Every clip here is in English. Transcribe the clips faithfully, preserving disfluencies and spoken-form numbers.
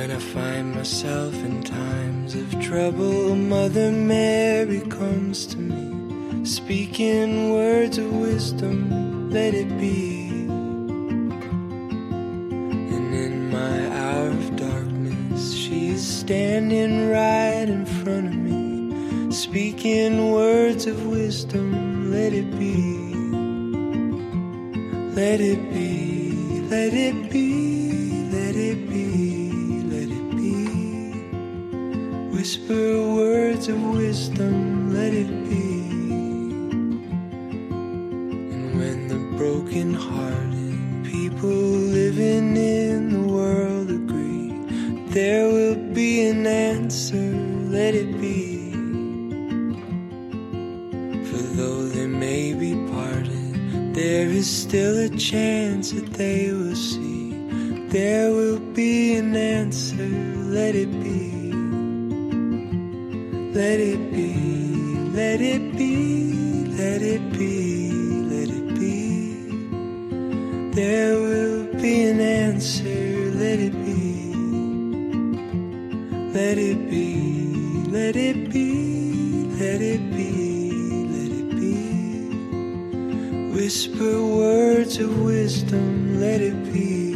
When I find myself in times of trouble, Mother Mary comes to me, speaking words of wisdom, let it be. And in my hour of darkness, she's standing right in front of me, speaking words of wisdom, let it be. Let it be, let it be, let it be, let it be. Whisper words of wisdom, let it be. And when the broken-hearted people living in the world agree, there will be an answer, let it be. For though they may be parted, there is still a chance that they will see. There will be an answer, let it be. Let it be, let it be, let it be, let it be. There will be an answer, let it be. Let it be, let it be, let it be. Whisper words of wisdom, let it be.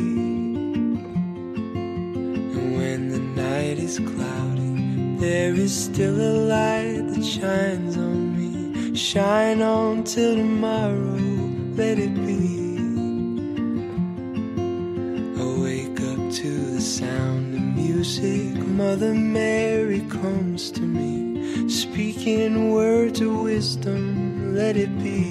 And when the night is cloudy, there is still a light that shines on me. Shine on till tomorrow, let it be. I wake up to the sound of music, Mother Mary comes to me, speaking words of wisdom, let it be.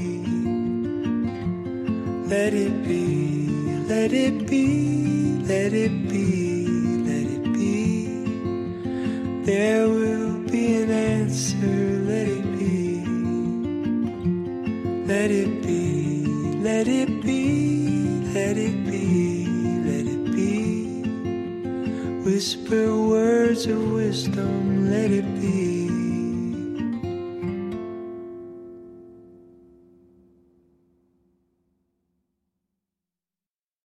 Let it be, let it be, let it be, let it be. There will be an answer, let it be. Let it be, let it be, let it be, let it be. Whisper words of wisdom, let it